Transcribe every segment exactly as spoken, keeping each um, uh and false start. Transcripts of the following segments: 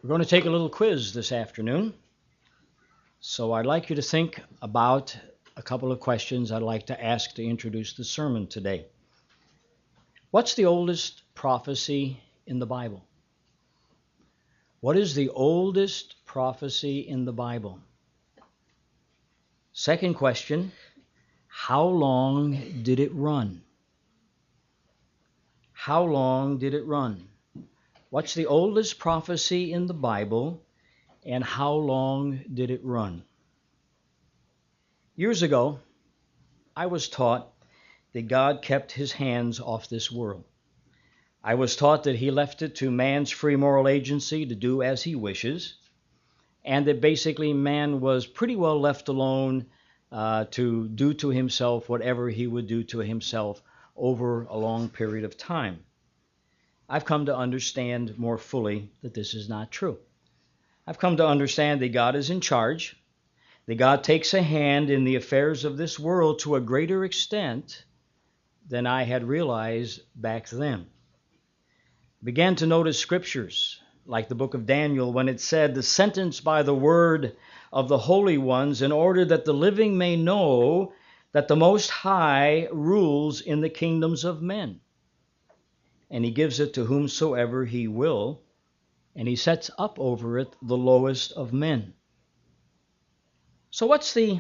We're going to take a little quiz this afternoon. So I'd like you to think about a couple of questions I'd like to ask to introduce the sermon today. What's the oldest prophecy in the Bible? What is the oldest prophecy in the Bible? Second question, how long did it run? How long did it run? What's the oldest prophecy in the Bible, and how long did it run? Years ago, I was taught that God kept his hands off this world. I was taught that he left it to man's free moral agency to do as he wishes, and that basically man was pretty well left alone uh, to do to himself whatever he would do to himself over a long period of time. I've come to understand more fully that this is not true. I've come to understand that God is in charge, that God takes a hand in the affairs of this world to a greater extent than I had realized back then. I began to notice scriptures, like the book of Daniel, when it said, "The sentence by the word of the holy ones, in order that the living may know that the Most High rules in the kingdoms of men. And he gives it to whomsoever he will, and he sets up over it the lowest of men." So what's the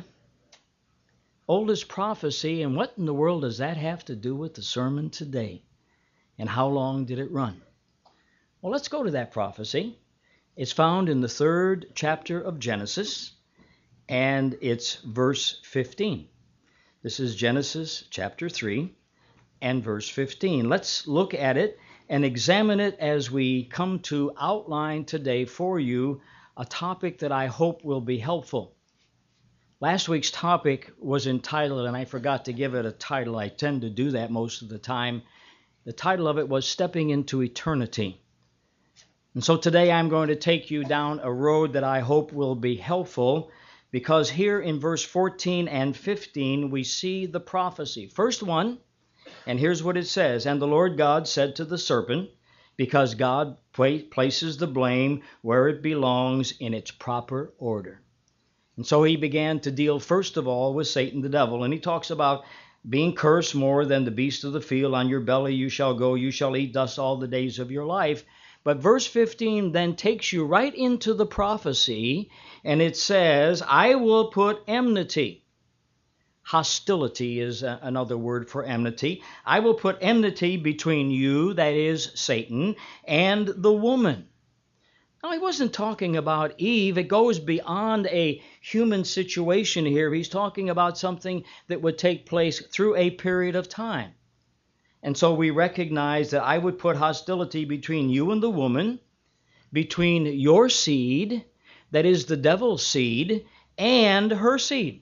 oldest prophecy, and what in the world does that have to do with the sermon today? And how long did it run? Well, let's go to that prophecy. It's found in the third chapter of Genesis, and it's verse fifteen. This is Genesis chapter three. And verse fifteen. Let's look at it and examine it as we come to outline today for you a topic that I hope will be helpful. Last week's topic was entitled, and I forgot to give it a title. I tend to do that most of the time. The title of it was Stepping into Eternity. And so today I'm going to take you down a road that I hope will be helpful, because here in verse fourteen and fifteen we see the prophecy. First one, and here's what it says, "And the Lord God said to the serpent," because God places the blame where it belongs in its proper order. And so he began to deal first of all with Satan the devil. And he talks about being cursed more than the beasts of the field. On your belly you shall go, you shall eat dust all the days of your life. But verse fifteen then takes you right into the prophecy, and it says, "I will put enmity." Hostility is another word for enmity. "I will put enmity between you," that is Satan, "and the woman." Now, he wasn't talking about Eve. It goes beyond a human situation here. He's talking about something that would take place through a period of time. And so we recognize that I would put hostility between you and the woman, between your seed, that is the devil's seed, and her seed.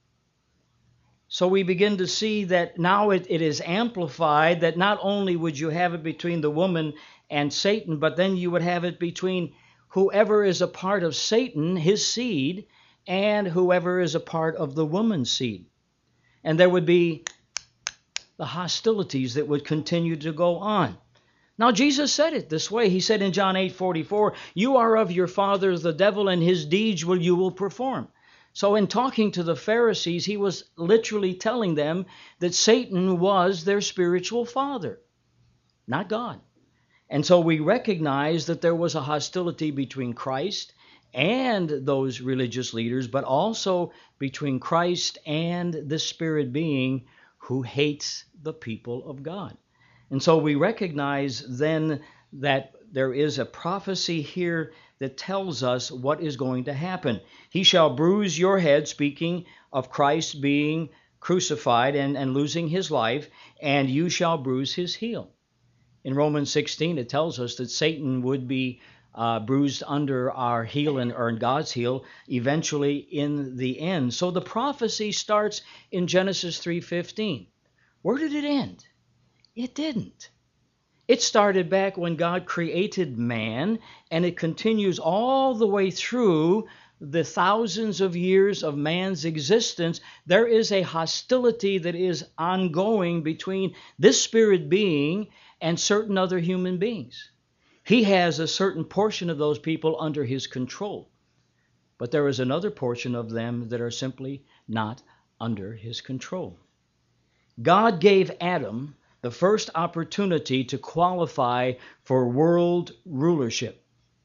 So we begin to see that now it, it is amplified, that not only would you have it between the woman and Satan, but then you would have it between whoever is a part of Satan, his seed, and whoever is a part of the woman's seed. And there would be the hostilities that would continue to go on. Now, Jesus said it this way. He said in John eight forty-four, "You are of your father the devil, and his deeds will you will perform." So in talking to the Pharisees, he was literally telling them that Satan was their spiritual father, not God. And so we recognize that there was a hostility between Christ and those religious leaders, but also between Christ and the spirit being who hates the people of God. And so we recognize then that there is a prophecy here that tells us what is going to happen. "He shall bruise your head," speaking of Christ being crucified and, and losing his life, "and you shall bruise his heel." In Romans sixteen, it tells us that Satan would be uh, bruised under our heel and, or in God's heel eventually in the end. So the prophecy starts in Genesis three fifteen. Where did it end? It didn't. It started back when God created man, and it continues all the way through the thousands of years of man's existence. There is a hostility that is ongoing between this spirit being and certain other human beings. He has a certain portion of those people under his control. But there is another portion of them that are simply not under his control. God gave Adam the first opportunity to qualify for world rulership.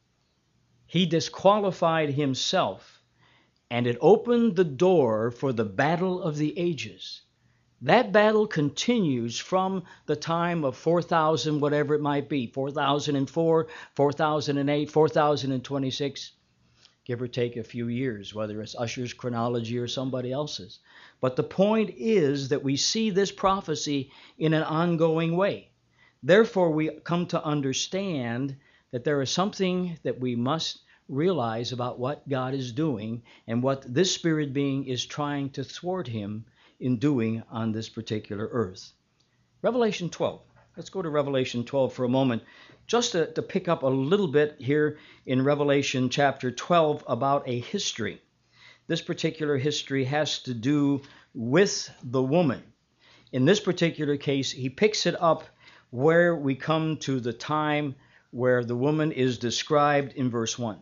He disqualified himself, and it opened the door for the battle of the ages. That battle continues from the time of four thousand, whatever it might be, four thousand four, four thousand eight, four thousand twenty-six, give or take a few years, whether it's Ussher's chronology or somebody else's. But the point is that we see this prophecy in an ongoing way. Therefore, we come to understand that there is something that we must realize about what God is doing and what this spirit being is trying to thwart him in doing on this particular earth. Revelation twelve. Let's go to Revelation twelve for a moment, just to, to pick up a little bit here in Revelation chapter twelve about a history. This particular history has to do with the woman. In this particular case, he picks it up where we come to the time where the woman is described in verse one.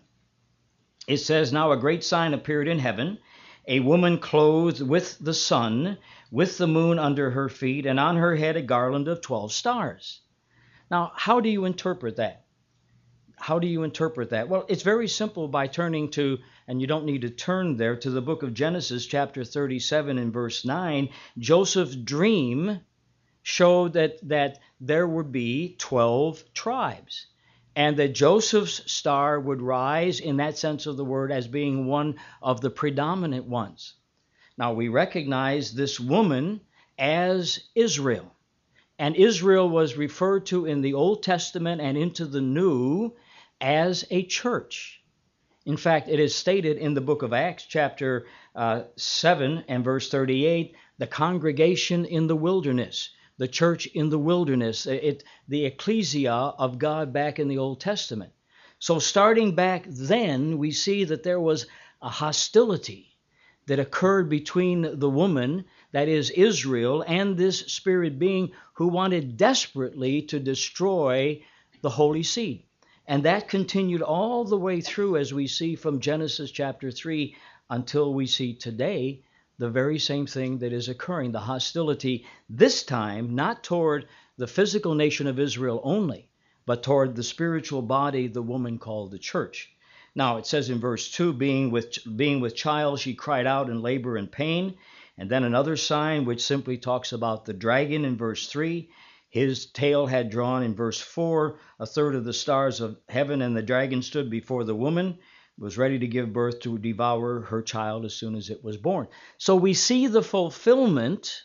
It says, "Now a great sign appeared in heaven, a woman clothed with the sun, with the moon under her feet, and on her head a garland of twelve stars." Now, how do you interpret that? How do you interpret that? Well, it's very simple by turning to, and you don't need to turn there, to the book of Genesis, chapter thirty-seven and verse nine. Joseph's dream showed that, that there would be twelve tribes, and that Joseph's star would rise, in that sense of the word, as being one of the predominant ones. Now, we recognize this woman as Israel. And Israel was referred to in the Old Testament and into the New as a church. In fact, it is stated in the book of Acts, chapter uh, seven and verse thirty-eight, the congregation in the wilderness, the church in the wilderness, it, the ecclesia of God back in the Old Testament. So starting back then, we see that there was a hostility that occurred between the woman, that is Israel, and this spirit being who wanted desperately to destroy the holy seed. And that continued all the way through, as we see from Genesis chapter three until we see today the very same thing that is occurring, the hostility, this time not toward the physical nation of Israel only, but toward the spiritual body, the woman called the church. Now, it says in verse two, being with, being with child, she cried out in labor and pain. And then another sign which simply talks about the dragon in verse three. His tail had drawn in verse four a third of the stars of heaven, and the dragon stood before the woman, was ready to give birth to devour her child as soon as it was born. So we see the fulfillment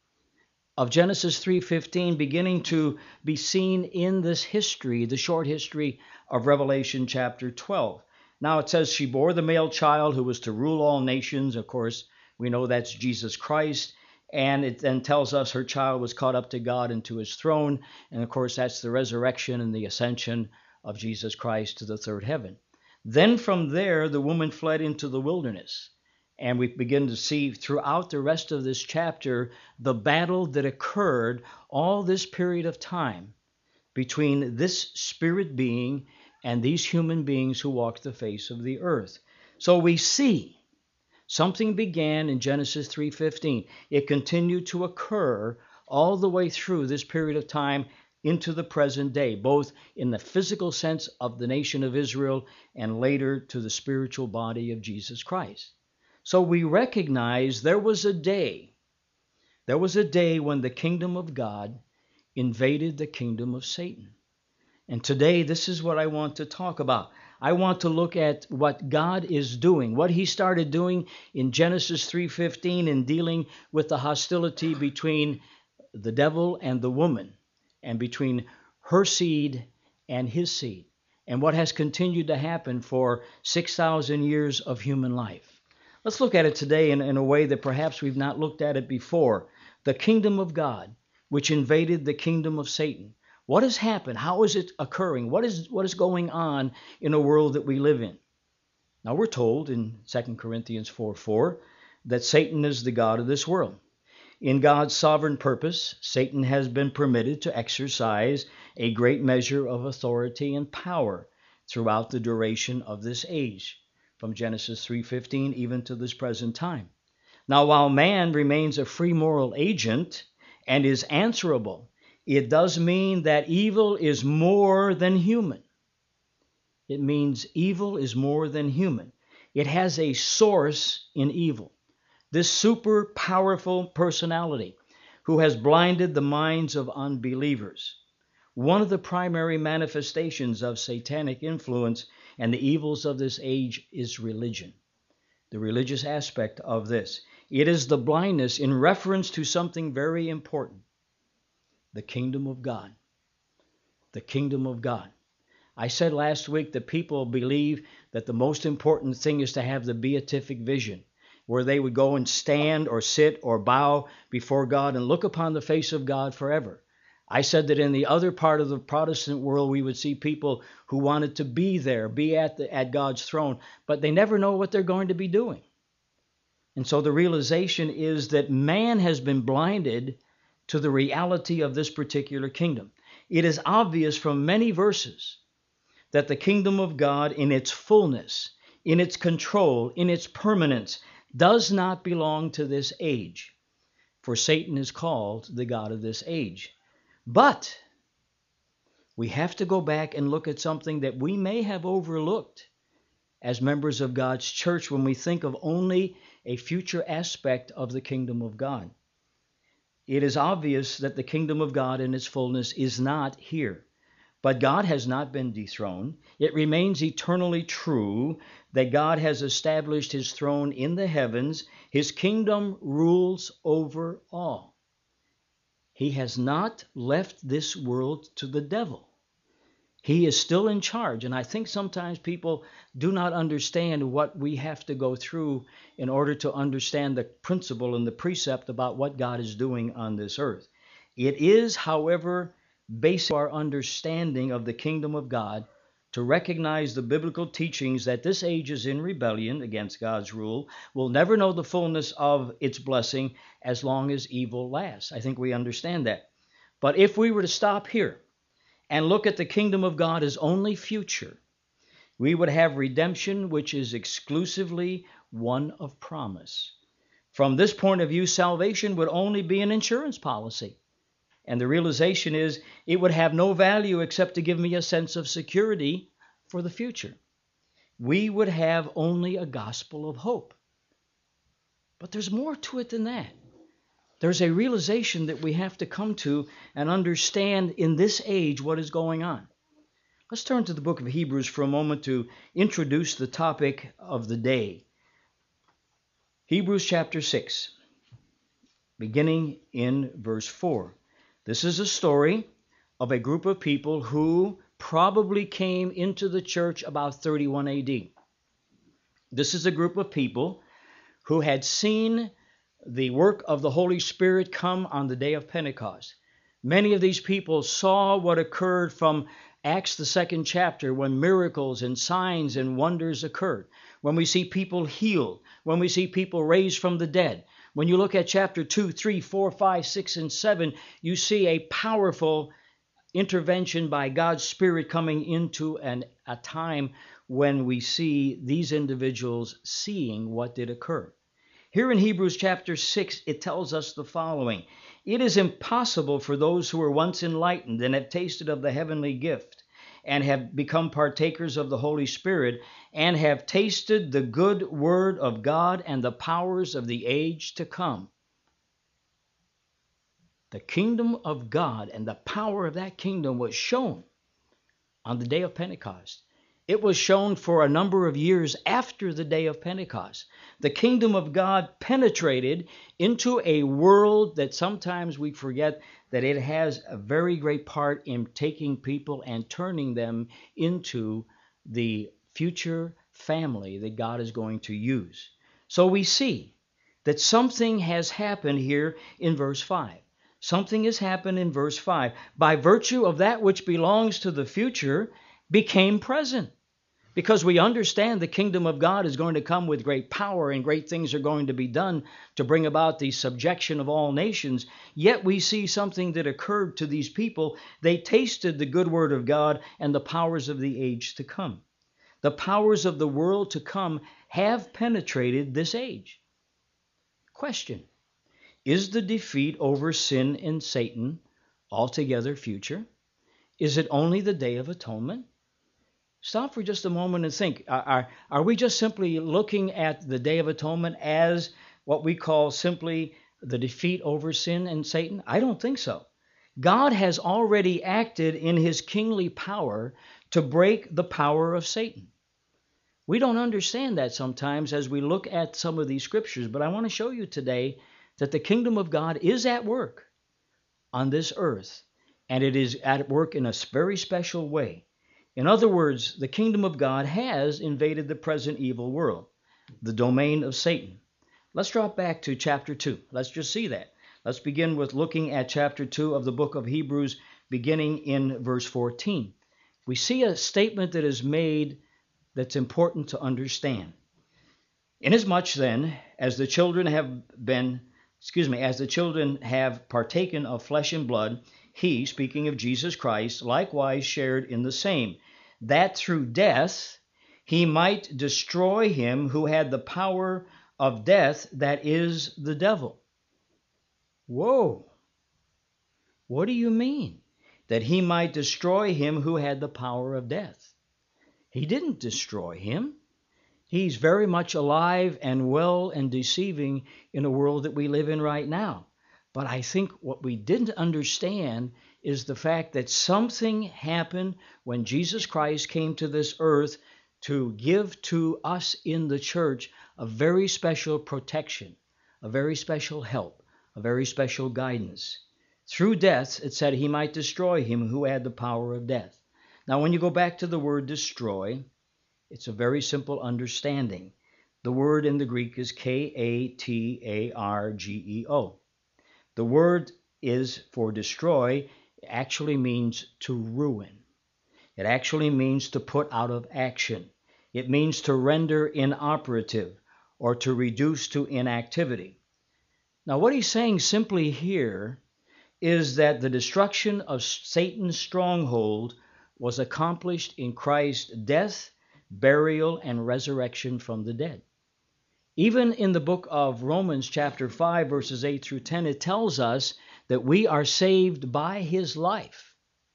of Genesis three fifteen beginning to be seen in this history, the short history of Revelation chapter twelve. Now it says she bore the male child who was to rule all nations. Of course, we know that's Jesus Christ. And it then tells us her child was caught up to God and to his throne. And of course, that's the resurrection and the ascension of Jesus Christ to the third heaven. Then from there, the woman fled into the wilderness. And we begin to see throughout the rest of this chapter the battle that occurred all this period of time between this spirit being and these human beings who walk the face of the earth. So we see something began in Genesis three fifteen. It continued to occur all the way through this period of time into the present day, both in the physical sense of the nation of Israel and later to the spiritual body of Jesus Christ. So we recognize there was a day, there was a day when the kingdom of God invaded the kingdom of Satan. And today, this is what I want to talk about. I want to look at what God is doing, what he started doing in Genesis three fifteen in dealing with the hostility between the devil and the woman, and between her seed and his seed, and what has continued to happen for six thousand years of human life. Let's look at it today in, in a way that perhaps we've not looked at it before. The kingdom of God, which invaded the kingdom of Satan. What has happened? How is it occurring? What is what is going on in a world that we live in? Now we're told in Second Corinthians four four that Satan is the god of this world. In God's sovereign purpose, Satan has been permitted to exercise a great measure of authority and power throughout the duration of this age, from Genesis three fifteen even to this present time. Now, while man remains a free moral agent and is answerable, it does mean that evil is more than human. It means evil is more than human. It has a source in evil. This super powerful personality who has blinded the minds of unbelievers. One of the primary manifestations of satanic influence and the evils of this age is religion, the religious aspect of this. It is the blindness in reference to something very important, the kingdom of God. The kingdom of God. I said last week that people believe that the most important thing is to have the beatific vision, where they would go and stand or sit or bow before God and look upon the face of God forever. I said that in the other part of the Protestant world, we would see people who wanted to be there, be at the, at God's throne, but they never know what they're going to be doing. And so the realization is that man has been blinded to the reality of this particular kingdom. It is obvious from many verses that the kingdom of God in its fullness, in its control, in its permanence, does not belong to this age, for Satan is called the god of this age. But we have to go back and look at something that we may have overlooked as members of God's church when we think of only a future aspect of the kingdom of God. It is obvious that the kingdom of God in its fullness is not here. But God has not been dethroned. It remains eternally true that God has established his throne in the heavens. His kingdom rules over all. He has not left this world to the devil. He is still in charge. And I think sometimes people do not understand what we have to go through in order to understand the principle and the precept about what God is doing on this earth. It is, however, basic our understanding of the kingdom of God to recognize the biblical teachings that this age is in rebellion against God's rule, will never know the fullness of its blessing as long as evil lasts. I think we understand that. But if we were to stop here and look at the kingdom of God as only future, we would have redemption which is exclusively one of promise. From this point of view, salvation would only be an insurance policy. And the realization is it would have no value except to give me a sense of security for the future. We would have only a gospel of hope. But there's more to it than that. There's a realization that we have to come to and understand in this age what is going on. Let's turn to the book of Hebrews for a moment to introduce the topic of the day. Hebrews chapter six, beginning in verse four. This is a story of a group of people who probably came into the church about thirty-one A D. This is a group of people who had seen the work of the Holy Spirit come on the day of Pentecost. Many of these people saw what occurred from Acts, the second chapter, when miracles and signs and wonders occurred, when we see people healed, when we see people raised from the dead. When you look at chapter two, three, four, five, six, and seven, you see a powerful intervention by God's Spirit coming into an, a time when we see these individuals seeing what did occur. Here in Hebrews chapter six, it tells us the following. It is impossible for those who were once enlightened and have tasted of the heavenly gift and have become partakers of the Holy Spirit and have tasted the good word of God and the powers of the age to come. The kingdom of God and the power of that kingdom was shown on the day of Pentecost. It was shown for a number of years after the day of Pentecost. The kingdom of God penetrated into a world that sometimes we forget that it has a very great part in taking people and turning them into the future family that God is going to use. So we see that something has happened here in verse five. Something has happened in verse five. By virtue of that which belongs to the future became present. because we understand the kingdom of God is going to come with great power and great things are going to be done to bring about the subjection of all nations. Yet we see something that occurred to these people. They tasted the good word of God and the powers of the age to come. The powers of the world to come have penetrated this age. Question: is the defeat over sin and Satan altogether future? Is it only the Day of Atonement? Stop for just a moment and think. Are, are we just simply looking at the Day of Atonement as what we call simply the defeat over sin and Satan? I don't think so. God has already acted in his kingly power to break the power of Satan. We don't understand that sometimes as we look at some of these scriptures, but I want to show you today that the kingdom of God is at work on this earth, and it is at work in a very special way. In other words, the kingdom of God has invaded the present evil world, the domain of Satan. Let's drop back to chapter two. Let's just see that. Let's begin with looking at chapter two of the book of Hebrews, beginning in verse fourteen. We see a statement that is made that's important to understand. Inasmuch then, as the children have been, excuse me, as the children have partaken of flesh and blood, he, speaking of Jesus Christ, likewise shared in the same, that through death he might destroy him who had the power of death, that is, the devil. Whoa! What do you mean? That he might destroy him who had the power of death. He didn't destroy him. He's very much alive and well and deceiving in a world that we live in right now. But I think what we didn't understand is the fact that something happened when Jesus Christ came to this earth to give to us in the church a very special protection, a very special help, a very special guidance. Through death, it said he might destroy him who had the power of death. Now, when you go back to the word destroy, it's a very simple understanding. The word in the Greek is K A T A R G E O. The word is for destroy, actually means to ruin. It actually means to put out of action. It means to render inoperative or to reduce to inactivity. Now, what he's saying simply here is that the destruction of Satan's stronghold was accomplished in Christ's death, burial, and resurrection from the dead. Even in the book of Romans chapter five, verses eight through ten, it tells us that we are saved by his life.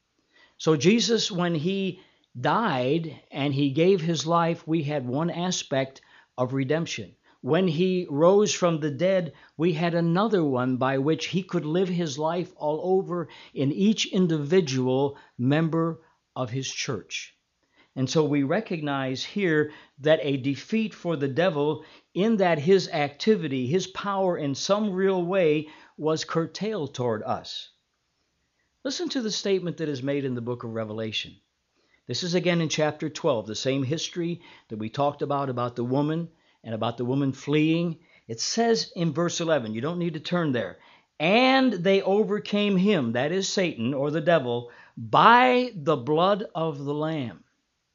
So Jesus, when he died and he gave his life, we had one aspect of redemption. When he rose from the dead, we had another one by which he could live his life all over in each individual member of his church. And so we recognize here that a defeat for the devil, in that his activity, his power in some real way was curtailed toward us. Listen to the statement that is made in the book of Revelation. This is again in chapter twelve, the same history that we talked about, about the woman and about the woman fleeing. It says in verse eleven, you don't need to turn there, and they overcame him, that is Satan or the devil, by the blood of the Lamb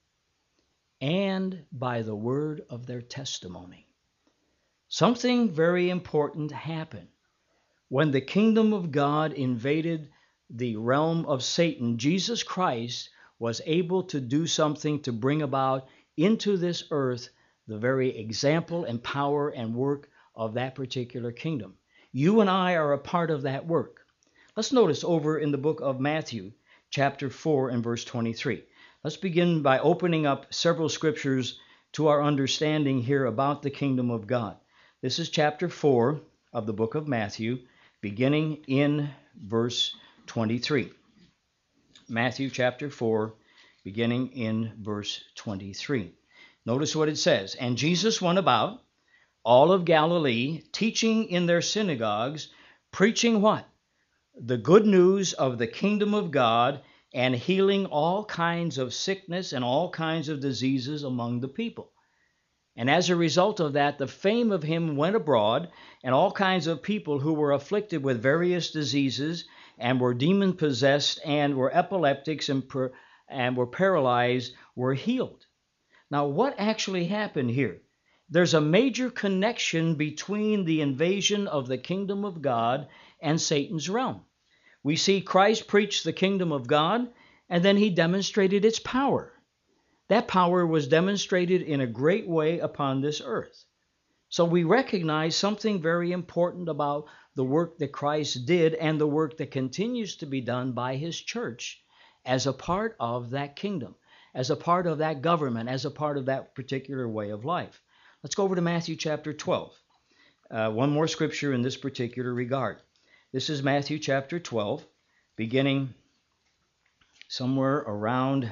and by the word of their testimony. Something very important happened. When the kingdom of God invaded the realm of Satan, Jesus Christ was able to do something to bring about into this earth the very example and power and work of that particular kingdom. You and I are a part of that work. Let's notice over in the book of Matthew, chapter four and verse twenty-three. Let's begin by opening up several scriptures to our understanding here about the kingdom of God. This is chapter four of the book of Matthew, beginning in verse twenty-three. Matthew chapter four, beginning in verse twenty-three. Notice what it says. And Jesus went about all of Galilee, teaching in their synagogues, preaching what? The good news of the kingdom of God, and healing all kinds of sickness and all kinds of diseases among the people. And as a result of that, the fame of him went abroad, and all kinds of people who were afflicted with various diseases and were demon-possessed and were epileptics and, per, and were paralyzed were healed. Now, what actually happened here? There's a major connection between the invasion of the kingdom of God and Satan's realm. We see Christ preach the kingdom of God, and then he demonstrated its power. That power was demonstrated in a great way upon this earth. So we recognize something very important about the work that Christ did and the work that continues to be done by his church as a part of that kingdom, as a part of that government, as a part of that particular way of life. Let's go over to Matthew chapter twelve. Uh, one more scripture in this particular regard. This is Matthew chapter twelve, beginning somewhere around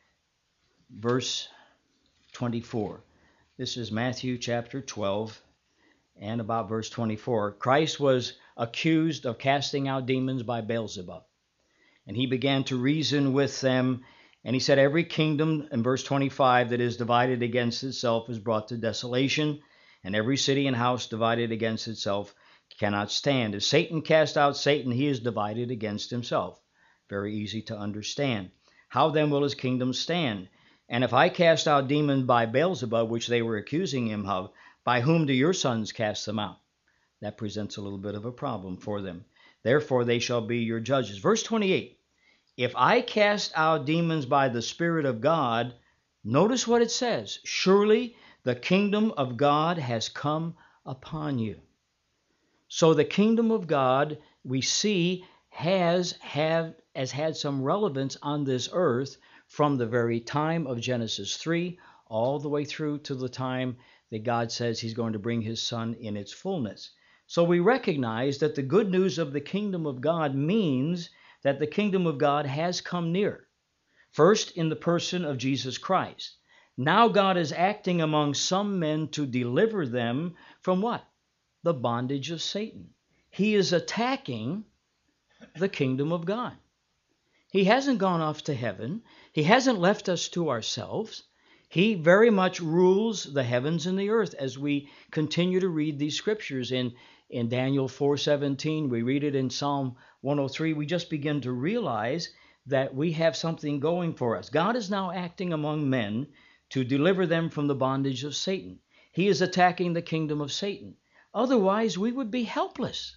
verse twenty-four. This is Matthew chapter twelve and about verse twenty-four. Christ was accused of casting out demons by Beelzebub. And he began to reason with them. And he said, every kingdom, in verse twenty-five, that is divided against itself is brought to desolation. And every city and house divided against itself cannot stand. If Satan cast out Satan, he is divided against himself. Very easy to understand. How then will his kingdom stand? And if I cast out demons by Beelzebub, which they were accusing him of, by whom do your sons cast them out? That presents a little bit of a problem for them. Therefore they shall be your judges. Verse twenty-eight, if I cast out demons by the Spirit of God, notice what it says, surely the kingdom of God has come upon you. So the kingdom of God, we see, has, have, has had some relevance on this earth from the very time of Genesis three all the way through to the time that God says he's going to bring his Son in its fullness. So we recognize that the good news of the kingdom of God means that the kingdom of God has come near. First, in the person of Jesus Christ. Now God is acting among some men to deliver them from what? The bondage of Satan. He is attacking the kingdom of God. He hasn't gone off to heaven. He hasn't left us to ourselves. He very much rules the heavens and the earth as we continue to read these scriptures in, in Daniel four seventeen. We read it in Psalm one oh three. We just begin to realize that we have something going for us. God is now acting among men to deliver them from the bondage of Satan. He is attacking the kingdom of Satan. Otherwise, we would be helpless.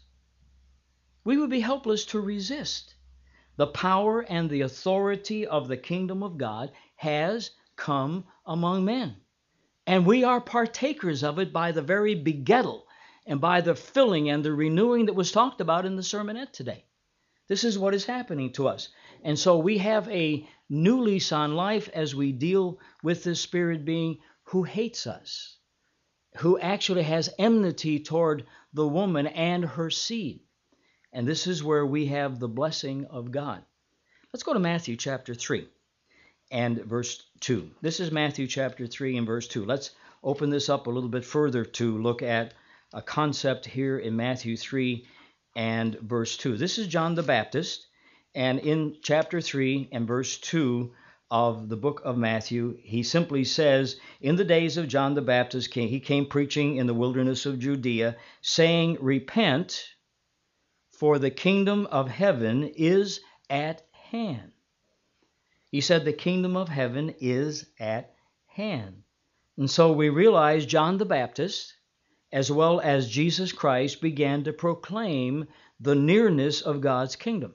We would be helpless to resist. The power and the authority of the kingdom of God has come among men. And we are partakers of it by the very begettal and by the filling and the renewing that was talked about in the sermonette today. This is what is happening to us. And so we have a new lease on life as we deal with this spirit being who hates us, who actually has enmity toward the woman and her seed. And this is where we have the blessing of God. Let's go to Matthew chapter three and verse two. This is Matthew chapter three and verse two. Let's open this up a little bit further to look at a concept here in Matthew three and verse two. This is John the Baptist, and in chapter three and verse two of the book of Matthew, he simply says, in the days of John the Baptist, he came preaching in the wilderness of Judea, saying, repent, for the kingdom of heaven is at hand. He said the kingdom of heaven is at hand. And so we realize John the Baptist, as well as Jesus Christ, began to proclaim the nearness of God's kingdom.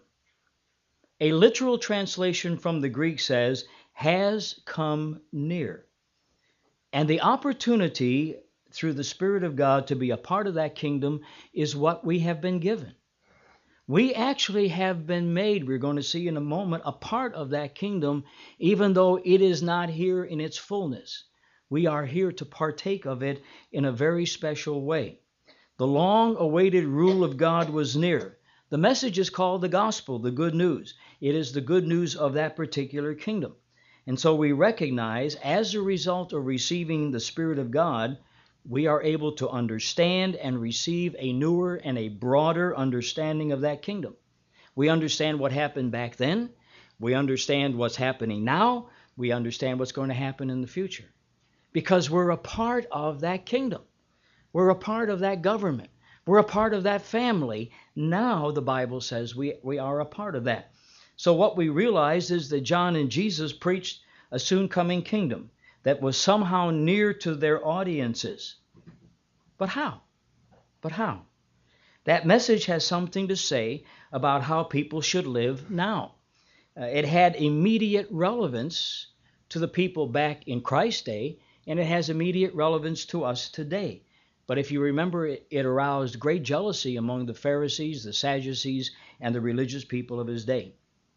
A literal translation from the Greek says, has come near. And the opportunity through the Spirit of God to be a part of that kingdom is what we have been given. We actually have been made, we're going to see in a moment, a part of that kingdom, even though it is not here in its fullness. We are here to partake of it in a very special way. The long-awaited rule of God was near. The message is called the gospel, the good news. It is the good news of that particular kingdom. And so we recognize, as a result of receiving the Spirit of God, we are able to understand and receive a newer and a broader understanding of that kingdom. We understand what happened back then. We understand what's happening now. We understand what's going to happen in the future. Because we're a part of that kingdom. We're a part of that government. We're a part of that family. Now the Bible says we, we are a part of that. So what we realize is that John and Jesus preached a soon coming kingdom. that was somehow near to their audiences. But how? But how? That message has something to say about how people should live now. Uh, it had immediate relevance to the people back in Christ's day, and it has immediate relevance to us today. But if you remember, it, it aroused great jealousy among the Pharisees, the Sadducees, and the religious people of his day.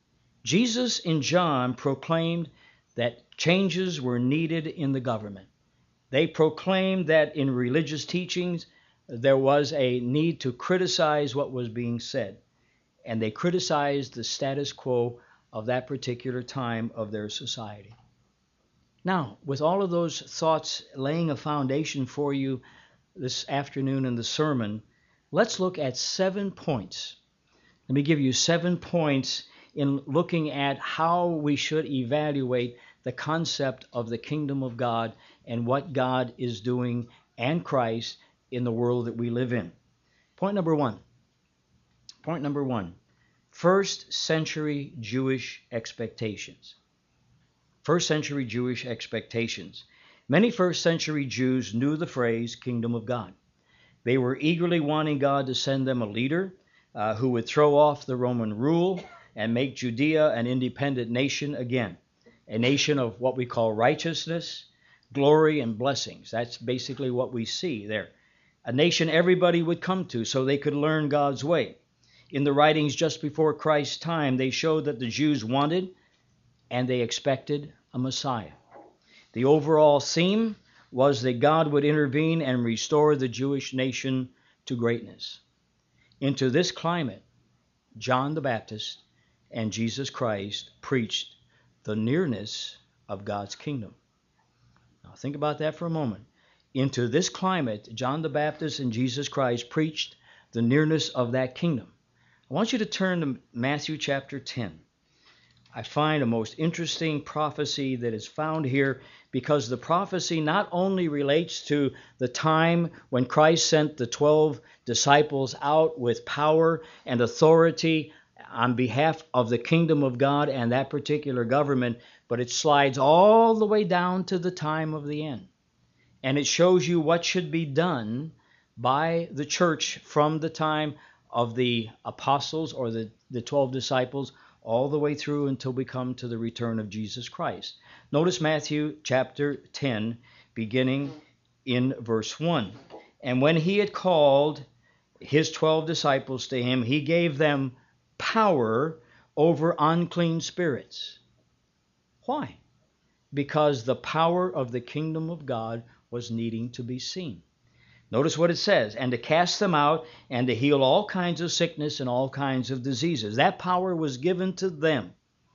Jesus in John proclaimed that changes were needed in the government. They proclaimed that in religious teachings there was a need to criticize what was being said, and they criticized the status quo of that particular time of their society. Now, with all of those thoughts laying a foundation for you this afternoon in the sermon, let's look at seven points. Let me give you seven points in looking at how we should evaluate the concept of the kingdom of God and what God is doing and Christ in the world that we live in. Point number one. Point number one. First century Jewish expectations. First century Jewish expectations. Many first century Jews knew the phrase kingdom of God. They were eagerly wanting God to send them a leader uh, who would throw off the Roman rule and make Judea an independent nation again. A nation of what we call righteousness, glory, and blessings. That's basically what we see there. A nation everybody would come to so they could learn God's way. In the writings just before Christ's time, they showed that the Jews wanted and they expected a Messiah. The overall theme was that God would intervene and restore the Jewish nation to greatness. Into this climate, John the Baptist and Jesus Christ preached the nearness of God's kingdom. Now think about that for a moment. Into this climate, John the Baptist and Jesus Christ preached the nearness of that kingdom. I want you to turn to Matthew chapter ten. I find a most interesting prophecy that is found here because the prophecy not only relates to the time when Christ sent the twelve disciples out with power and authority on behalf of the kingdom of God and that particular government, but it slides all the way down to the time of the end. And it shows you what should be done by the church from the time of the apostles or the, the twelve disciples all the way through until we come to the return of Jesus Christ. Notice Matthew chapter ten, beginning in verse one. And when he had called his twelve disciples to him, he gave them power over unclean spirits. Why? Because the power of the kingdom of God was needing to be seen. Notice what it says, and to cast them out and to heal all kinds of sickness and all kinds of diseases. That power was given to them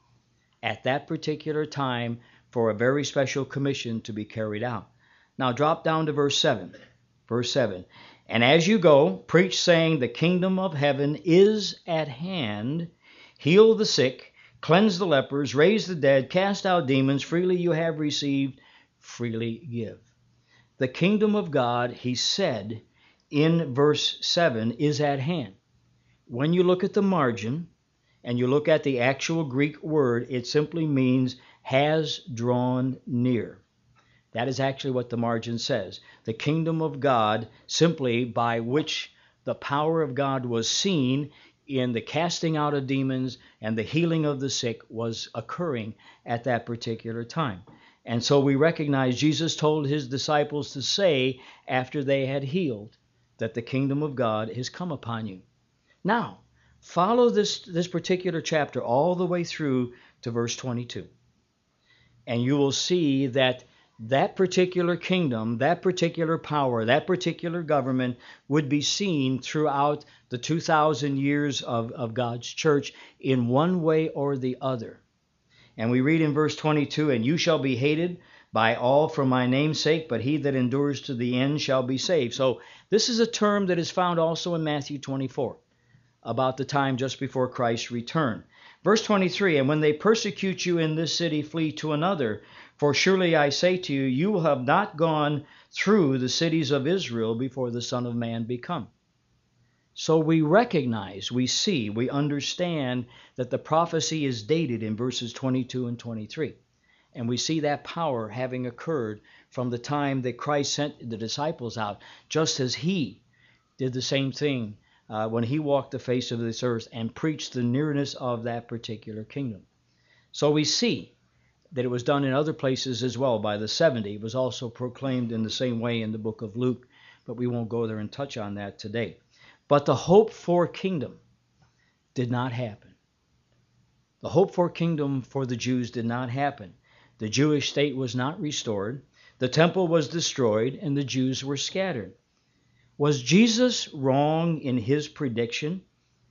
at that particular time for a very special commission to be carried out. Now drop down to verse seven. Verse seven. And as you go, preach saying, the kingdom of heaven is at hand. Heal the sick, cleanse the lepers, raise the dead, cast out demons. Freely you have received, freely give. The kingdom of God, he said in verse seven, is at hand. When you look at the margin and you look at the actual Greek word, it simply means has drawn near. That is actually what the margin says. The kingdom of God, simply by which the power of God was seen in the casting out of demons and the healing of the sick, was occurring at that particular time. And so we recognize Jesus told his disciples to say after they had healed that the kingdom of God has come upon you. Now, follow this, this particular chapter all the way through to verse twenty-two. And you will see that that particular kingdom, that particular power, that particular government would be seen throughout the two thousand years of, of God's church in one way or the other. And we read in verse twenty-two, and you shall be hated by all for my name's sake, but he that endures to the end shall be saved. So this is a term that is found also in Matthew twenty-four, about the time just before Christ's return. Verse twenty-three, and when they persecute you in this city, flee to another. For surely I say to you, you will have not gone through the cities of Israel before the Son of Man be come. So we recognize, we see, we understand that the prophecy is dated in verses twenty-two and twenty-three. And we see that power having occurred from the time that Christ sent the disciples out, just as he did the same thing uh, when he walked the face of this earth and preached the nearness of that particular kingdom. So we see that it was done in other places as well by the seventy. It was also proclaimed in the same way in the book of Luke, but we won't go there and touch on that today. But the hope for kingdom did not happen. The hope for kingdom for the Jews did not happen. The Jewish state was not restored. The temple was destroyed, and the Jews were scattered. Was Jesus wrong in his prediction?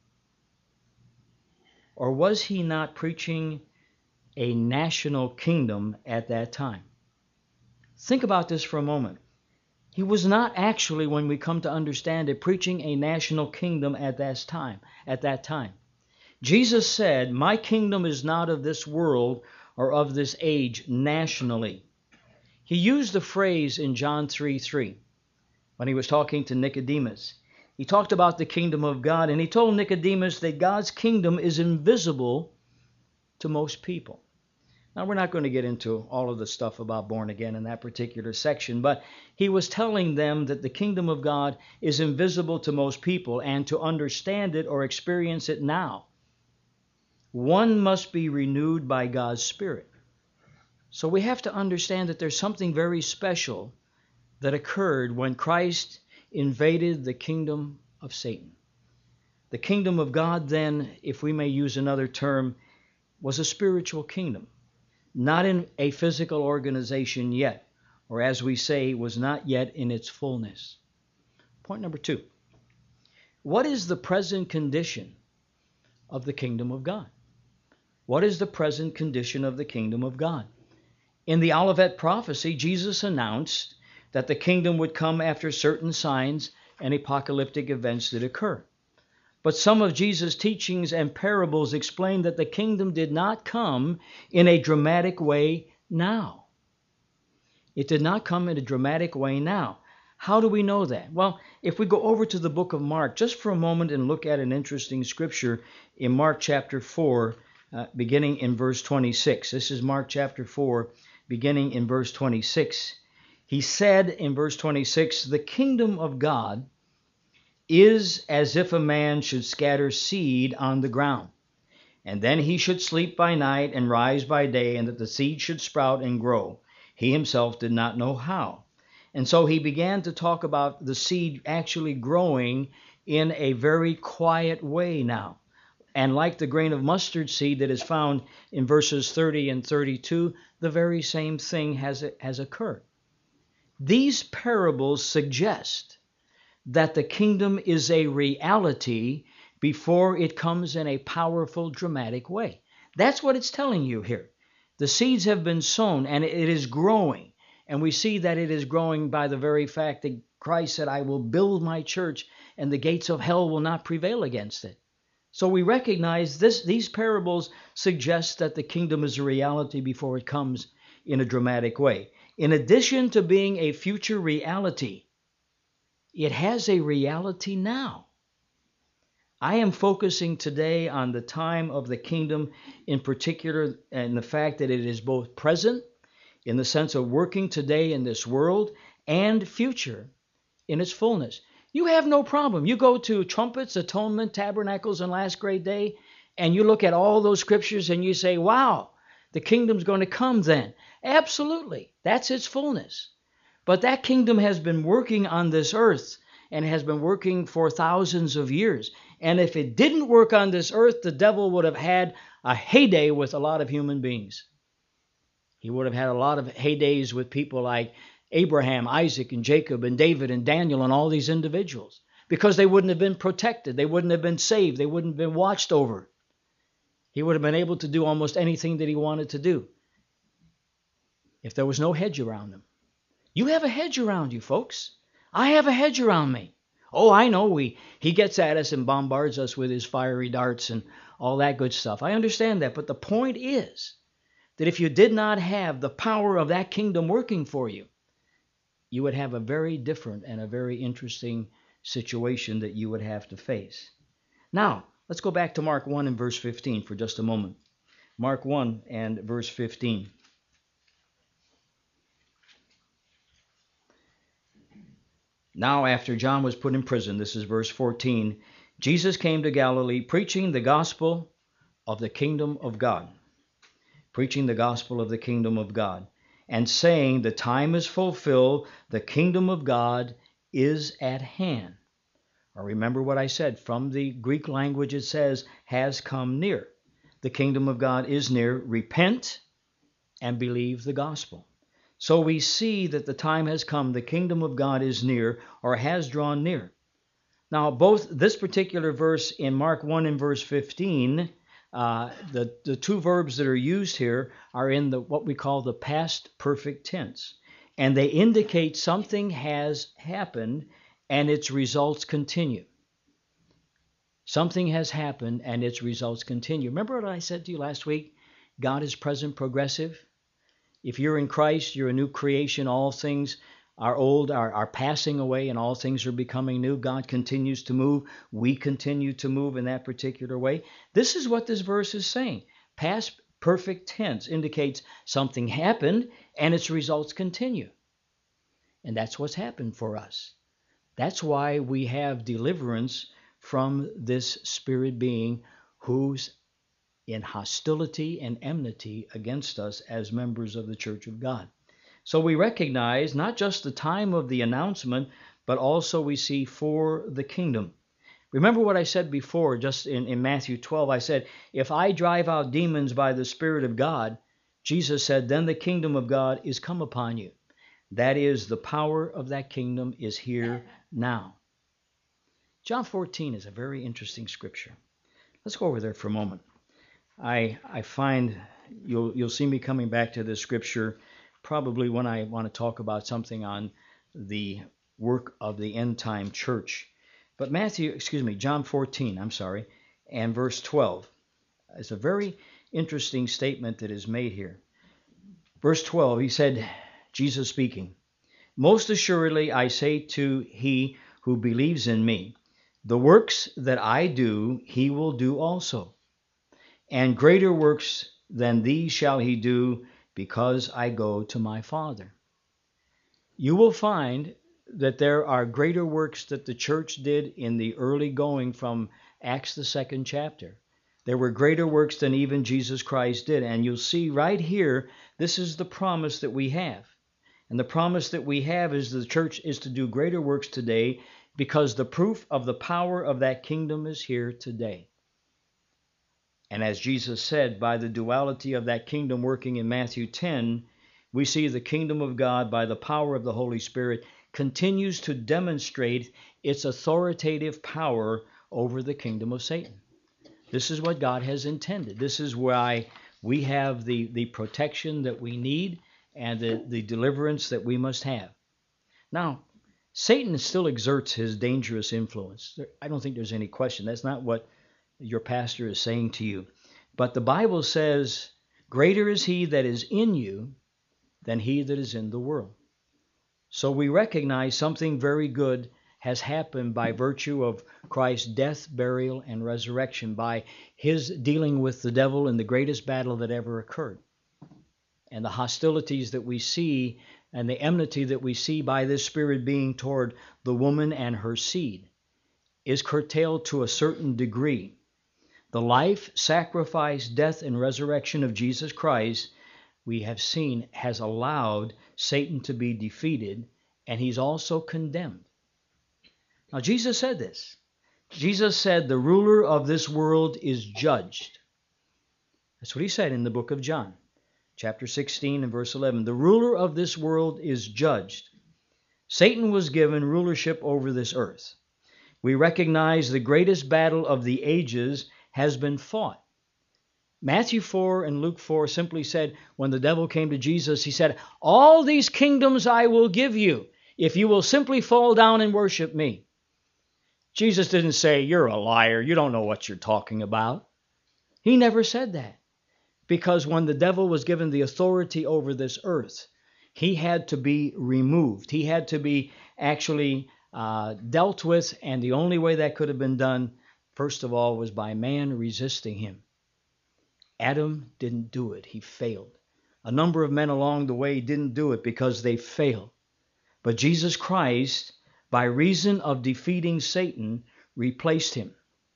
Or was he not preaching a national kingdom at that time? Think about this for a moment. He was not actually, when we come to understand it, preaching a national kingdom at that time. At that time, Jesus said, "My kingdom is not of this world or of this age nationally." He used the phrase in John three three when he was talking to Nicodemus. He talked about the kingdom of God, and he told Nicodemus that God's kingdom is invisible to most people. Now, we're not going to get into all of the stuff about born again in that particular section, but he was telling them that the kingdom of God is invisible to most people, and to understand it or experience it now, one must be renewed by God's Spirit. So we have to understand that there's something very special that occurred when Christ invaded the kingdom of Satan. The kingdom of God then, if we may use another term, was a spiritual kingdom, not in a physical organization yet, or as we say, was not yet in its fullness. Point number two. What is the present condition of the kingdom of God? What is the present condition of the kingdom of God? In the Olivet prophecy, Jesus announced that the kingdom would come after certain signs and apocalyptic events did occur. But some of Jesus' teachings and parables explain that the kingdom did not come in a dramatic way now. It did not come in a dramatic way now. How do we know that? Well, if we go over to the book of Mark just for a moment and look at an interesting scripture in Mark chapter four, uh, beginning in verse twenty-six. This is Mark chapter four, beginning in verse twenty-six. He said in verse twenty-six, "The kingdom of God is as if a man should scatter seed on the ground, and then he should sleep by night and rise by day, and that the seed should sprout and grow. He himself did not know how." And so he began to talk about the seed actually growing in a very quiet way now. And like the grain of mustard seed that is found in verses thirty and thirty-two, the very same thing has, has occurred. These parables suggest that the kingdom is a reality before it comes in a powerful, dramatic way. That's what it's telling you here. The seeds have been sown and it is growing. And we see that it is growing by the very fact that Christ said, "I will build my church and the gates of hell will not prevail against it." So we recognize this, these parables suggest that the kingdom is a reality before it comes in a dramatic way. In addition to being a future reality, it has a reality now. I am focusing today on the time of the kingdom in particular, and the fact that it is both present in the sense of working today in this world and future in its fullness. You have no problem. You go to Trumpets, Atonement, Tabernacles, and Last Great Day, and you look at all those scriptures and you say, wow, the kingdom's going to come then. Absolutely. That's its fullness. But that kingdom has been working on this earth and has been working for thousands of years. And if it didn't work on this earth, the devil would have had a heyday with a lot of human beings. He would have had a lot of heydays with people like Abraham, Isaac, and Jacob, and David, and Daniel, and all these individuals, because they wouldn't have been protected. They wouldn't have been saved. They wouldn't have been watched over. He would have been able to do almost anything that he wanted to do if there was no hedge around him. You have a hedge around you, folks. I have a hedge around me. Oh, I know we he gets at us and bombards us with his fiery darts and all that good stuff. I understand that. But the point is that if you did not have the power of that kingdom working for you, you would have a very different and a very interesting situation that you would have to face. Now, let's go back to Mark one and verse fifteen for just a moment. Mark one and verse fifteen. Now after John was put in prison, this is verse fourteen, Jesus came to Galilee preaching the gospel of the kingdom of God. Preaching the gospel of the kingdom of God. And saying, the time is fulfilled, the kingdom of God is at hand. Or remember what I said, from the Greek language it says, has come near. The kingdom of God is near. Repent and believe the gospel. So we see that the time has come, the kingdom of God is near, or has drawn near. Now, both this particular verse in Mark one and verse fifteen, uh, the, the two verbs that are used here are in the what we call the past perfect tense. And they indicate something has happened and its results continue. Something has happened and its results continue. Remember what I said to you last week? God is present progressive. If you're in Christ, you're a new creation. All things are old, are, are passing away, and all things are becoming new. God continues to move. We continue to move in that particular way. This is what this verse is saying. Past perfect tense indicates something happened and its results continue. And that's what's happened for us. That's why we have deliverance from this spirit being who's in hostility and enmity against us as members of the Church of God. So we recognize not just the time of the announcement, but also we see for the kingdom. Remember what I said before, just in, in Matthew twelve, I said, if I drive out demons by the Spirit of God, Jesus said, then the kingdom of God is come upon you. That is, the power of that kingdom is here now. John fourteen is a very interesting scripture. Let's go over there for a moment. I I find you'll you'll see me coming back to this scripture probably when I want to talk about something on the work of the end time church. But Matthew, excuse me, John fourteen, I'm sorry, and verse twelve. It's a very interesting statement that is made here. Verse twelve, he said, Jesus speaking, most assuredly I say to he who believes in me, the works that I do, he will do also. And greater works than these shall he do, because I go to my Father. You will find that there are greater works that the church did in the early going from Acts the second chapter. There were greater works than even Jesus Christ did. And you'll see right here, this is the promise that we have. And the promise that we have is the church is to do greater works today because the proof of the power of that kingdom is here today. And as Jesus said, by the duality of that kingdom working in Matthew ten, we see the kingdom of God by the power of the Holy Spirit continues to demonstrate its authoritative power over the kingdom of Satan. This is what God has intended. This is why we have the, the protection that we need and the, the deliverance that we must have. Now, Satan still exerts his dangerous influence. I don't think there's any question. That's not what your pastor is saying to you. But the Bible says, greater is he that is in you than he that is in the world. So we recognize something very good has happened by virtue of Christ's death, burial, and resurrection, by his dealing with the devil in the greatest battle that ever occurred. And the hostilities that we see and the enmity that we see by this spirit being toward the woman and her seed is curtailed to a certain degree. The life, sacrifice, death, and resurrection of Jesus Christ, we have seen, has allowed Satan to be defeated, and he's also condemned. Now, Jesus said this. Jesus said, the ruler of this world is judged. That's what he said in the book of John, chapter sixteen and verse eleven. The ruler of this world is judged. Satan was given rulership over this earth. We recognize the greatest battle of the ages has been fought. Matthew four and Luke four simply said, when the devil came to Jesus, he said, all these kingdoms I will give you if you will simply fall down and worship me. Jesus didn't say, you're a liar, you don't know what you're talking about. He never said that. Because when the devil was given the authority over this earth, he had to be removed. He had to be actually uh, dealt with, and the only way that could have been done, first of all, was by man resisting him. Adam didn't do it. He failed. A number of men along the way didn't do it because they failed. But Jesus Christ, by reason of defeating Satan, replaced him.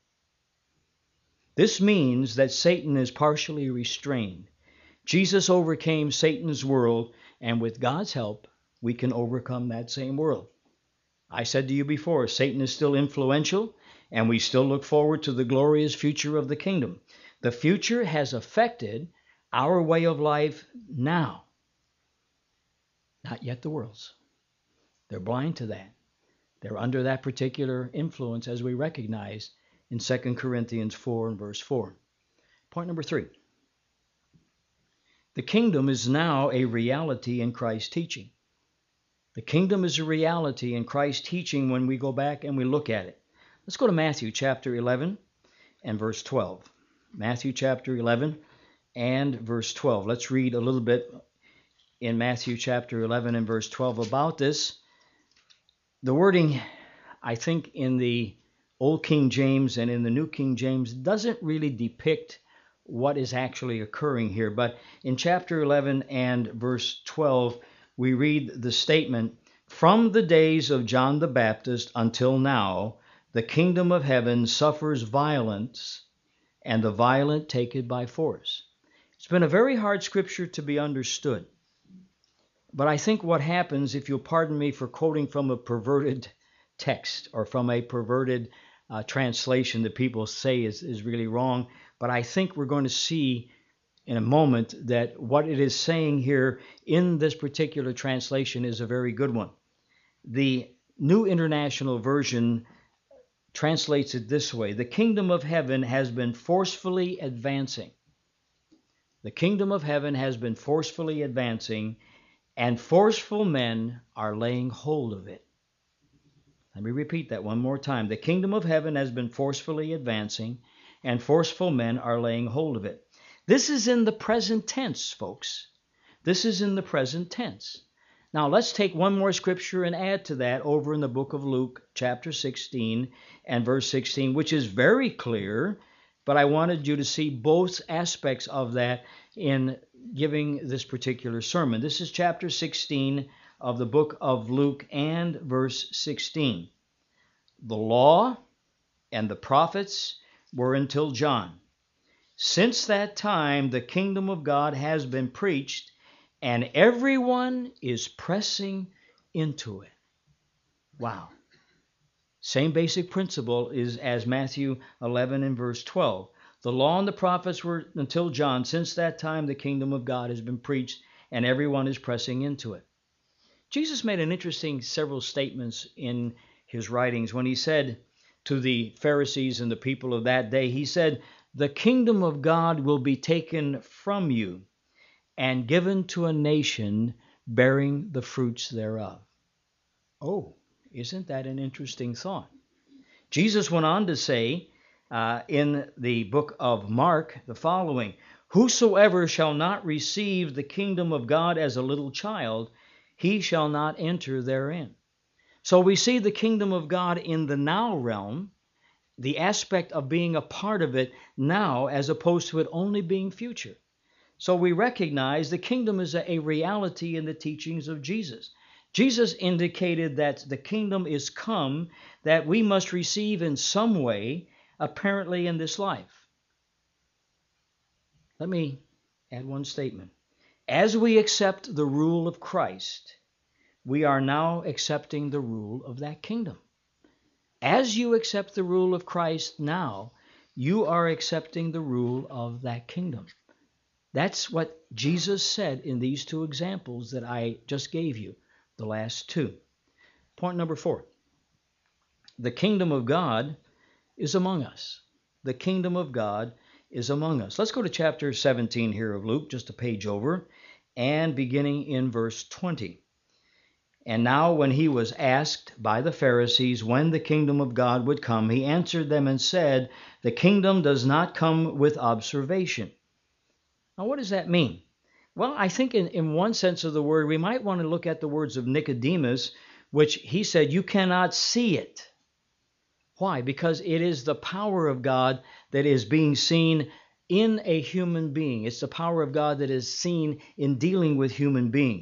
This means that Satan is partially restrained. Jesus overcame Satan's world, and with God's help, we can overcome that same world. I said to you before, Satan is still influential, and we still look forward to the glorious future of the kingdom. The future has affected our way of life now. Not yet the world's. They're blind to that. They're under that particular influence, as we recognize in Second Corinthians four and verse four. Point number three. The kingdom is now a reality in Christ's teaching. The kingdom is a reality in Christ's teaching when we go back and we look at it. Let's go to Matthew chapter eleven and verse twelve. Matthew chapter eleven and verse twelve. Let's read a little bit in Matthew chapter eleven and verse twelve about this. The wording, I think, in the Old King James and in the New King James doesn't really depict what is actually occurring here. But in chapter eleven and verse twelve, we read the statement, "From the days of John the Baptist until now, the kingdom of heaven suffers violence, and the violent take it by force." It's been a very hard scripture to be understood. But I think what happens, if you'll pardon me for quoting from a perverted text or from a perverted uh, translation that people say is, is really wrong, but I think we're going to see in a moment that what it is saying here in this particular translation is a very good one. The New International Version translates it this way: the kingdom of heaven has been forcefully advancing. The kingdom of heaven has been forcefully advancing, and forceful men are laying hold of it. Let me repeat that one more time. The kingdom of heaven has been forcefully advancing, and forceful men are laying hold of it. This is in the present tense, folks. This is in the present tense. Now let's take one more scripture and add to that over in the book of Luke, chapter sixteen and verse sixteen, which is very clear, but I wanted you to see both aspects of that in giving this particular sermon. This is chapter sixteen of the book of Luke and verse sixteen. The law and the prophets were until John. Since that time, the kingdom of God has been preached, and everyone is pressing into it. Wow. Same basic principle is as Matthew eleven and verse twelve. The law and the prophets were until John. Since that time, the kingdom of God has been preached, and everyone is pressing into it. Jesus made an interesting several statements in his writings when he said to the Pharisees and the people of that day, he said, "The kingdom of God will be taken from you and given to a nation bearing the fruits thereof." Oh, isn't that an interesting thought? Jesus went on to say uh, in the book of Mark the following: "Whosoever shall not receive the kingdom of God as a little child, he shall not enter therein." So we see the kingdom of God in the now realm, the aspect of being a part of it now as opposed to it only being future. So we recognize the kingdom is a, a reality in the teachings of Jesus. Jesus indicated that the kingdom is come that we must receive in some way, apparently in this life. Let me add one statement. As we accept the rule of Christ, we are now accepting the rule of that kingdom. As you accept the rule of Christ now, you are accepting the rule of that kingdom. That's what Jesus said in these two examples that I just gave you, the last two. Point number four. The kingdom of God is among us. The kingdom of God is among us. Let's go to chapter seventeen here of Luke, just a page over, and beginning in verse twenty. "And now when he was asked by the Pharisees when the kingdom of God would come, he answered them and said, 'The kingdom does not come with observation.'" Now what does that mean? Well, I think in, in one sense of the word, we might want to look at the words of Nicodemus, which he said, "You cannot see it." Why? Because it is the power of God that is being seen in a human being. It's the power of God that is seen in dealing with human beings.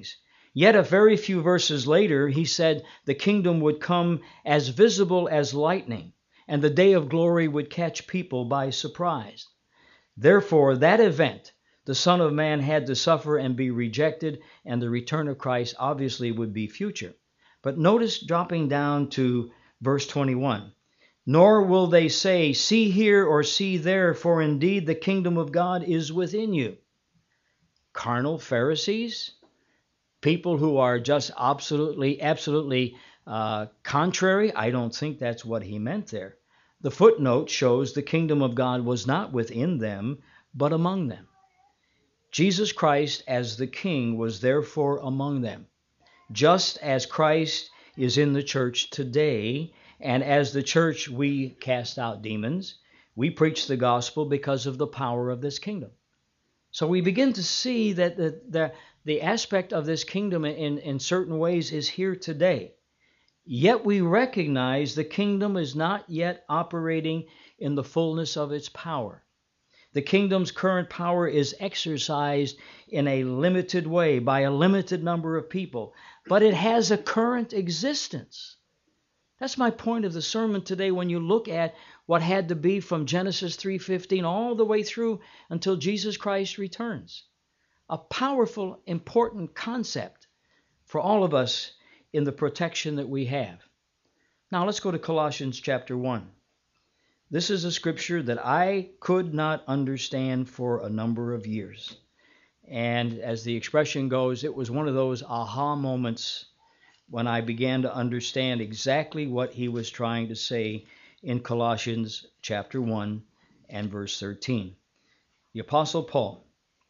Yet a very few verses later, he said the kingdom would come as visible as lightning, and the day of glory would catch people by surprise. Therefore, that event, the Son of Man had to suffer and be rejected, and the return of Christ obviously would be future. But notice dropping down to verse twenty-one. Nor will they say, see here or see there, for indeed the kingdom of God is within you. Carnal Pharisees? People who are just absolutely, absolutely uh, contrary? I don't think that's what he meant there. The footnote shows the kingdom of God was not within them, but among them. Jesus Christ as the King was therefore among them. Just as Christ is in the church today, and as the church we cast out demons, we preach the gospel because of the power of this kingdom. So we begin to see that the, the, the aspect of this kingdom in, in certain ways is here today. Yet we recognize the kingdom is not yet operating in the fullness of its power. The kingdom's current power is exercised in a limited way by a limited number of people, but it has a current existence. That's my point of the sermon today when you look at what had to be from Genesis three fifteen all the way through until Jesus Christ returns. A powerful, important concept for all of us in the protection that we have. Now let's go to Colossians chapter one. This is a scripture that I could not understand for a number of years. And as the expression goes, it was one of those aha moments when I began to understand exactly what he was trying to say in Colossians chapter one and verse thirteen. The Apostle Paul,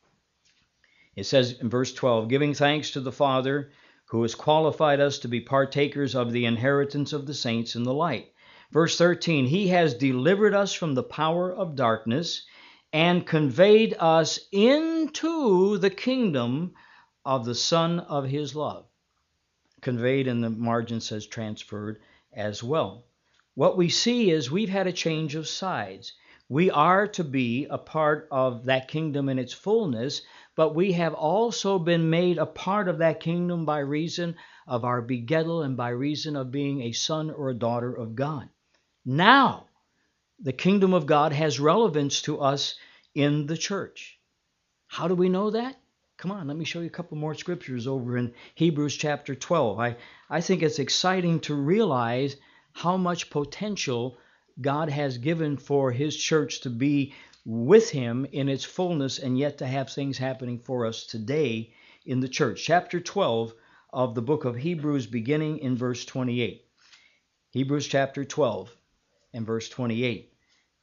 it says in verse twelve, giving thanks to the Father who has qualified us to be partakers of the inheritance of the saints in the light. Verse thirteen, he has delivered us from the power of darkness and conveyed us into the kingdom of the Son of his love. Conveyed in the margin says transferred as well. What we see is we've had a change of sides. We are to be a part of that kingdom in its fullness, but we have also been made a part of that kingdom by reason of our begettal and by reason of being a son or a daughter of God. Now, the kingdom of God has relevance to us in the church. How do we know that? Come on, let me show you a couple more scriptures over in Hebrews chapter twelve. I, I think it's exciting to realize how much potential God has given for his church to be with him in its fullness and yet to have things happening for us today in the church. Chapter twelve of the book of Hebrews, beginning in verse twenty-eight. Hebrews chapter twelve and verse twenty-eight.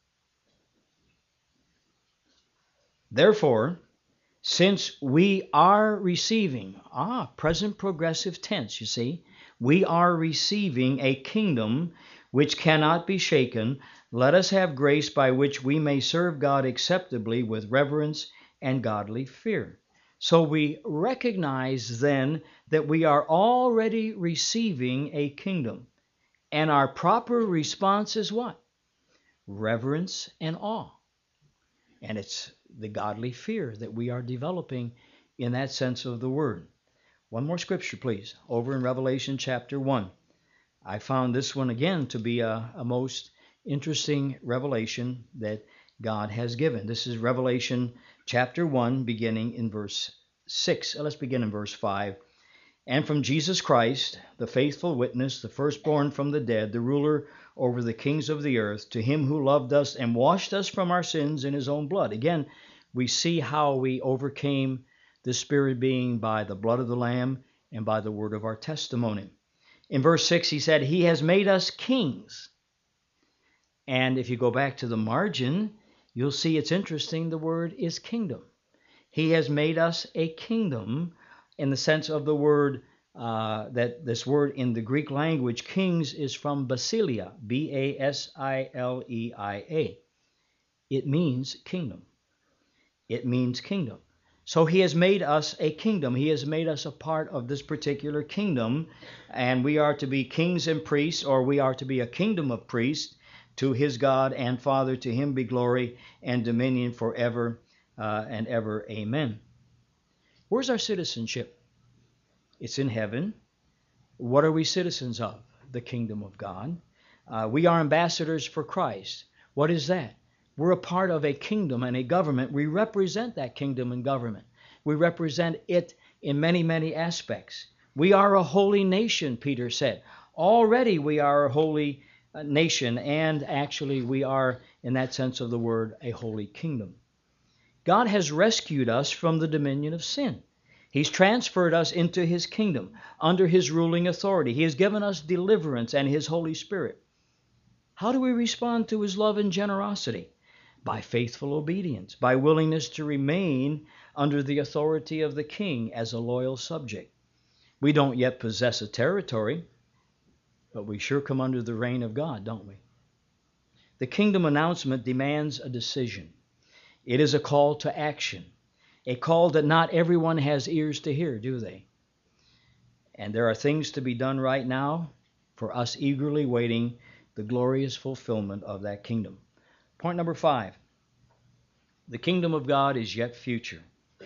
Therefore, since we are receiving, ah, present progressive tense, you see, we are receiving a kingdom which cannot be shaken, let us have grace by which we may serve God acceptably with reverence and godly fear. So we recognize then that we are already receiving a kingdom. And our proper response is what? Reverence and awe. And it's the godly fear that we are developing in that sense of the word. One more scripture, please, over in Revelation chapter one. I found this one again to be a, a most interesting revelation that God has given. This is Revelation chapter one, beginning in verse six. Let's begin in verse five. And from Jesus Christ, the faithful witness, the firstborn from the dead, the ruler over the kings of the earth, to him who loved us and washed us from our sins in his own blood. Again, we see how we overcame the spirit being by the blood of the Lamb and by the word of our testimony. In verse six, he said, he has made us kings. And if you go back to the margin, you'll see it's interesting. The word is kingdom. He has made us a kingdom in the sense of the word, uh, that this word in the Greek language, kings, is from basileia, B A S I L E I A. It means kingdom. It means kingdom. So he has made us a kingdom. He has made us a part of this particular kingdom, and we are to be kings and priests, or we are to be a kingdom of priests to his God and Father. To him be glory and dominion forever uh, and ever. Amen. Where's our citizenship? It's in heaven. What are we citizens of? The kingdom of God. Uh, we are ambassadors for Christ. What is that? We're a part of a kingdom and a government. We represent that kingdom and government. We represent it in many, many aspects. We are a holy nation, Peter said. Already we are a holy nation, and actually we are, in that sense of the word, a holy kingdom. God has rescued us from the dominion of sin. He's transferred us into his kingdom under his ruling authority. He has given us deliverance and his Holy Spirit. How do we respond to his love and generosity? By faithful obedience, by willingness to remain under the authority of the king as a loyal subject. We don't yet possess a territory, but we sure come under the reign of God, don't we? The kingdom announcement demands a decision. It is a call to action, a call that not everyone has ears to hear, do they? And there are things to be done right now for us eagerly waiting the glorious fulfillment of that kingdom. Point number five, the kingdom of God is yet future.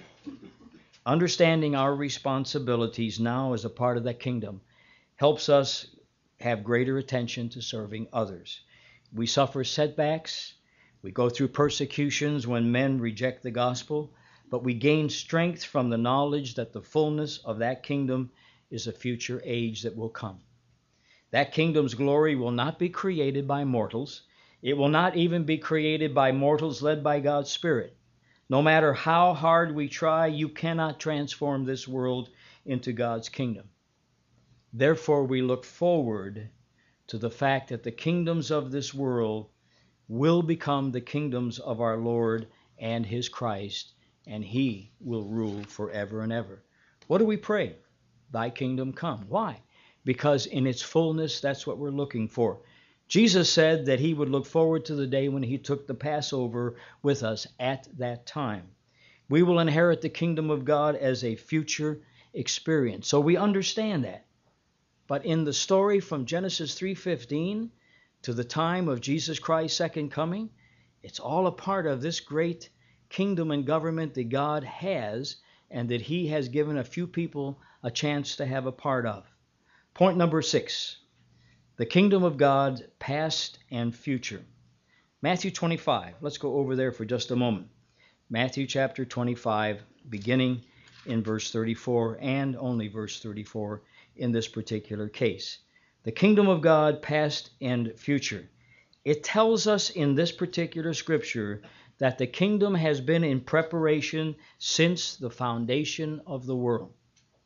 Understanding our responsibilities now as a part of that kingdom helps us have greater attention to serving others. We suffer setbacks. We go through persecutions when men reject the gospel, but we gain strength from the knowledge that the fullness of that kingdom is a future age that will come. That kingdom's glory will not be created by mortals. It will not even be created by mortals led by God's Spirit. No matter how hard we try, you cannot transform this world into God's kingdom. Therefore, we look forward to the fact that the kingdoms of this world will become the kingdoms of our Lord and his Christ, and he will rule forever and ever. What do we pray? Thy kingdom come. Why? Because in its fullness, that's what we're looking for. Jesus said that he would look forward to the day when he took the Passover with us at that time. We will inherit the kingdom of God as a future experience. So we understand that. But in the story from Genesis three fifteen to the time of Jesus Christ's second coming, it's all a part of this great kingdom and government that God has and that he has given a few people a chance to have a part of. Point number six, the kingdom of God, past and future. Matthew twenty-five. Let's go over there for just a moment. Matthew chapter twenty-five, beginning in verse thirty-four and only verse thirty-four in this particular case. The kingdom of God, past and future. It tells us in this particular scripture that the kingdom has been in preparation since the foundation of the world.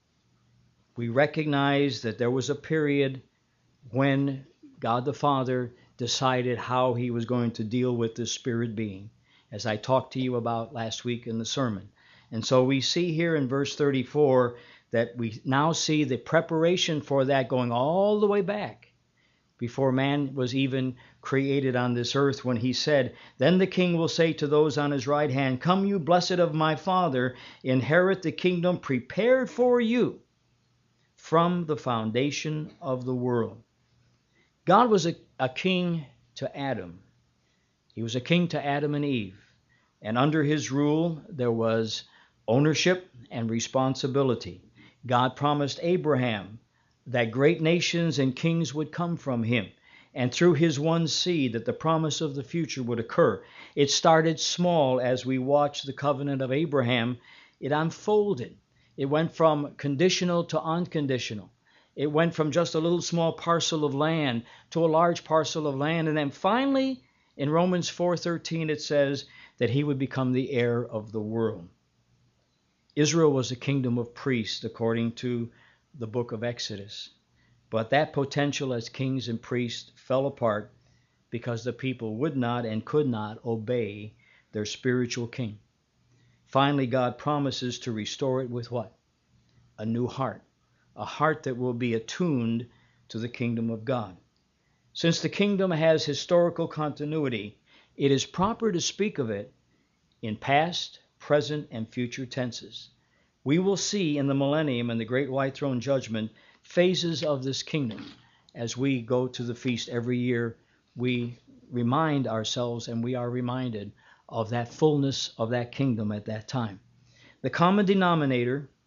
We recognize that there was a period when God the Father decided how he was going to deal with this spirit being, as I talked to you about last week in the sermon. And so we see here in verse thirty-four that we now see the preparation for that going all the way back before man was even created on this earth, when he said, "Then the king will say to those on his right hand, Come, you blessed of my Father, inherit the kingdom prepared for you from the foundation of the world." God was a, a king to Adam. He was a king to Adam and Eve. And under his rule, there was ownership and responsibility. God promised Abraham that great nations and kings would come from him, and through his one seed that the promise of the future would occur. It started small as we watched the covenant of Abraham. It unfolded. It went from conditional to unconditional. It went from just a little small parcel of land to a large parcel of land. And then finally, in Romans four thirteen, it says that he would become the heir of the world. Israel was a kingdom of priests, according to the book of Exodus. But that potential as kings and priests fell apart because the people would not and could not obey their spiritual king. Finally, God promises to restore it with what? A new heart. A heart that will be attuned to the kingdom of God. Since the kingdom has historical continuity, it is proper to speak of it in past, present, and future tenses. We will see in the millennium and the great white throne judgment phases of this kingdom. As we go to the feast every year, we remind ourselves and we are reminded of that fullness of that kingdom at that time. The common denominator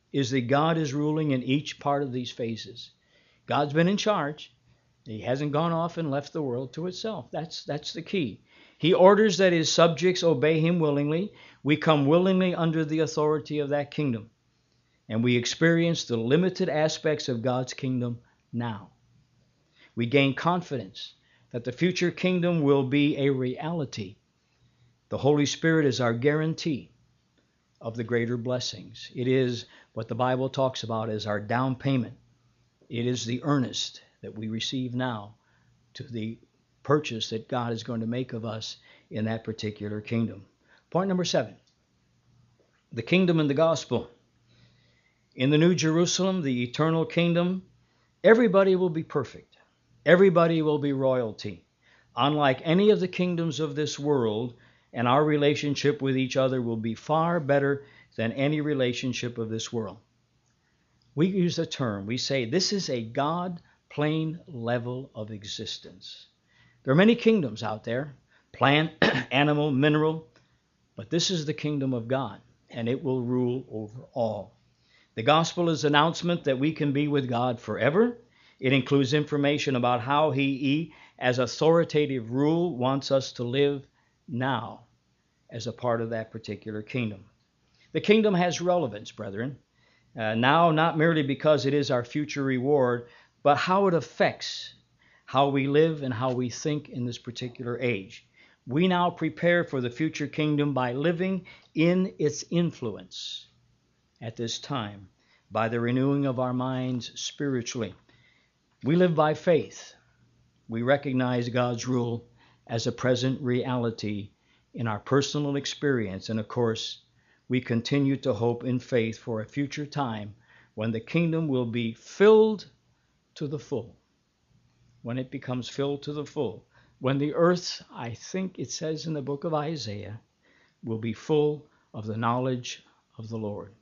is that God is ruling in each part of these phases. God's been in charge. He hasn't gone off and left the world to itself. That's, that's the key. He orders that his subjects obey him willingly. We come willingly under the authority of that kingdom. And we experience the limited aspects of God's kingdom now. We gain confidence that the future kingdom will be a reality. The Holy Spirit is our guarantee of the greater blessings. It is what the Bible talks about as our down payment. It is the earnest that we receive now to the purchase that God is going to make of us in that particular kingdom. Point number seven, the kingdom and the gospel. In the New Jerusalem, the eternal kingdom, everybody will be perfect. Everybody will be royalty. Unlike any of the kingdoms of this world, and our relationship with each other will be far better than any relationship of this world. We use a term, we say this is a God plane level of existence. There are many kingdoms out there, plant, animal, mineral, but this is the kingdom of God, and it will rule over all. The gospel is an announcement that we can be with God forever. It includes information about how He, as authoritative rule, wants us to live now as a part of that particular kingdom. The kingdom has relevance, brethren. Uh, now, not merely because it is our future reward, but how it affects how we live and how we think in this particular age. We now prepare for the future kingdom by living in its influence at this time, by the renewing of our minds spiritually. We live by faith. We recognize God's rule as a present reality in our personal experience, and of course, we continue to hope in faith for a future time when the kingdom will be filled to the full. When it becomes filled to the full. When the earth, I think it says in the book of Isaiah, will be full of the knowledge of the Lord.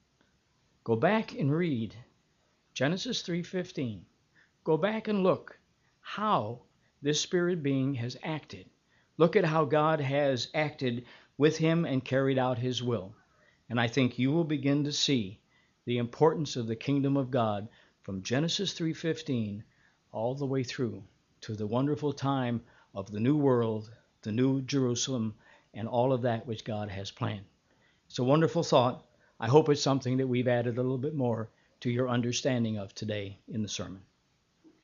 Go back and read Genesis three fifteen. Go back and look how this spirit being has acted. Look at how God has acted with him and carried out his will. And I think you will begin to see the importance of the kingdom of God from Genesis three fifteen all the way through to the wonderful time of the new world, the new Jerusalem, and all of that which God has planned. It's a wonderful thought. I hope it's something that we've added a little bit more to your understanding of today in the sermon.